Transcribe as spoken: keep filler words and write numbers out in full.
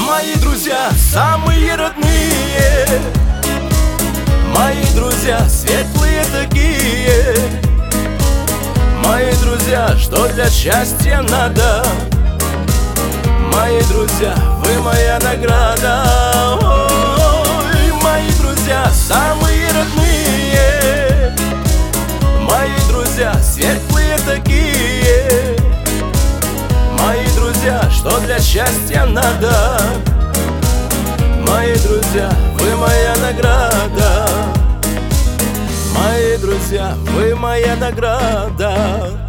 Мои друзья самые родные, мои друзья светлые такие, мои друзья, что для счастья надо. Мои друзья, вы моя награда. Ой, мои друзья самые родные, мои друзья светлые такие, мои друзья, что для счастья надо. Мои друзья, вы моя награда. Мои друзья, вы моя награда.